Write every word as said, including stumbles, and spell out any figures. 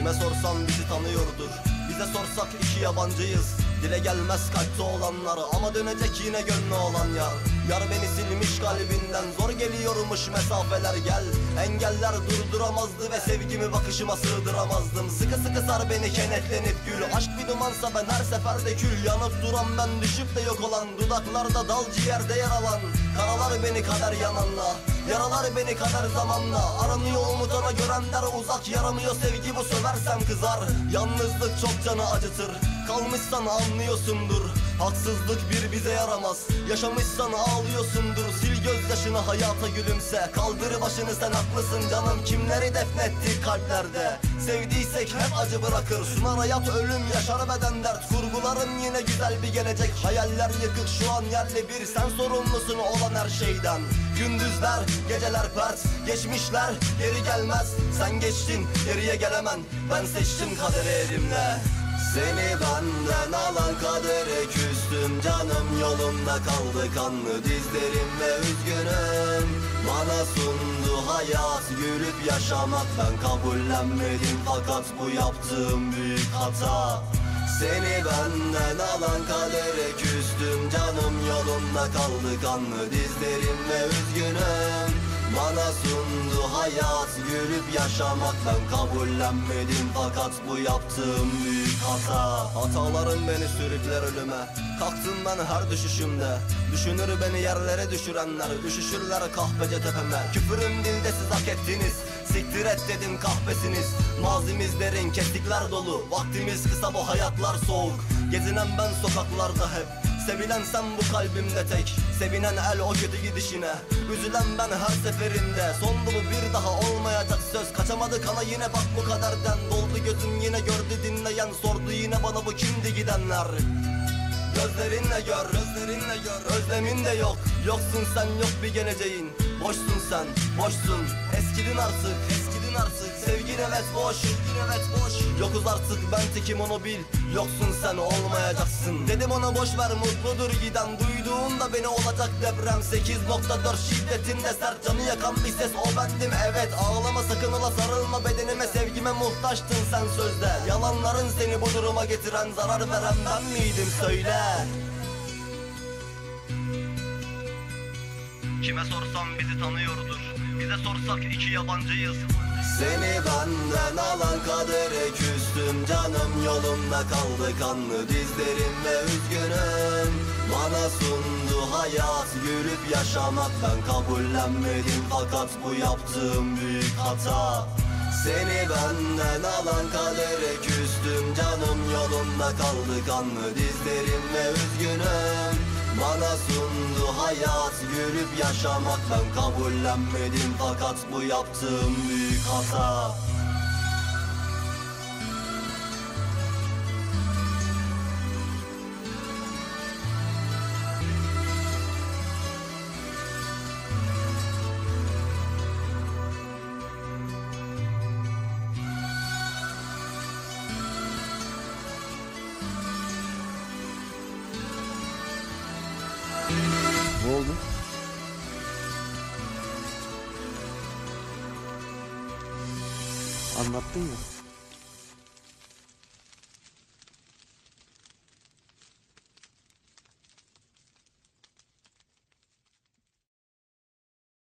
Kime sorsam bizi tanıyordur. Bize sorsak iki yabancıyız. Dile gelmez kalpte olanları, ama dönecek yine gönlü olan yar. Yar beni silmiş kalbinden, zor geliyormuş mesafeler gel. Engeller durduramazdı ve sevgimi bakışıma sığdıramazdım. Sıkı sıkı sar beni kenetlenip gül. Aşk bir dumansa ben her seferde kül. Yanıp duran ben, düşüp de yok olan. Dudaklarda dal, ciğerde yer alan. Karalar beni kader yananla, yaralar beni kader zamanla. Aranıyor umutana görenler uzak, yaramıyor sevgi bu, söversem kızar. Yalnızlık çok canı acıtır, kalmışsan anlıyorsundur. Haksızlık bir bize yaramaz, yaşamışsan ağlıyorsundur. Sil gözyaşını, hayata gülümse. Kaldır başını, sen haklısın canım. Kimleri defnettik kalplerde, sevdiysek hep acı bırakır. Sunar hayat ölüm, yaşar beden dert. Kurgularım yine güzel bir gelecek. Hayaller yıkık şu an yerle bir. Sen sorumlusun olan her şeyden. Gündüzler, geceler pert, geçmişler geri gelmez. Sen geçtin, geriye gelemem. Ben seçtim kaderi elimle. Seni benden alan kadere küstüm canım. Yolumda kaldı kanlı dizlerim ve üzgünüm. Bana sundu hayat gülüp yaşamak, ben kabullenmedim fakat bu yaptığım büyük hata. Seni benden alan kadere küstüm canım. Yolumda kaldı kanlı dizlerim ve üzgünüm. Bana sundu hayat gülüp yaşamak, ben kabullenmedim fakat bu yaptığım büyük hata. Hatalarım beni sürükler ölüme, kalktım ben her düşüşümde. Düşünür beni yerlere düşürenler, üşüşürler kahpece tepeme. Küfürüm dilde siz hak ettiniz, siktir et dedim kahpesiniz. Mazimiz derin, kestikler dolu, vaktimiz kısa, bu hayatlar soğuk. Gezinen ben sokaklarda hep, sevilen sen bu kalbimde tek. Sevinen el o kötü gidişine, üzülen ben her seferinde. Sondu bu, bir daha olmayacak söz. Kaçamadı kana yine bak bu kaderden. Doldu gözüm yine, gördü dinleyen. Sordu yine bana bu kimdi gidenler. Gözlerinle gör, gözlerinle gör. Özlemin de yok, yoksun sen, yok bir geleceğin. Boşsun sen, boşsun. Eskidin artık, eskidin artık. Sevgin evet boş, sevgin evet boş. Yokuz artık, ben tekim onu bil. Yoksun sen, olmayacaksın. Dedim ona boş ver, mutludur giden. Duyduğunda beni olacak deprem. Sekiz nokta dört şiddetinde sert, canı yakan bir ses, o bendim evet. Ağlama sakın ola, sarılma bedenime. Sevgime muhtaçtın sen sözde. Yalanların seni bu duruma getiren, zarar veren ben miydim söyle. Kime sorsam bizi tanıyordur. Bize sorsak iki yabancıyız. Seni benden alan kadere küstüm canım. Yolumda kaldı kanlı dizlerim ve üzgünüm. Bana sundu hayat gülüp yaşamak, ben kabullenmedim fakat bu yaptığım büyük hata. Seni benden alan kadere küstüm canım. Yolumda kaldı kanlı dizlerim ve üzgünüm. Bana sundu hayat gülüp yaşamak, ben kabullenmedim fakat bu yaptığım büyük hata. Ne oldu? Anlattın ya.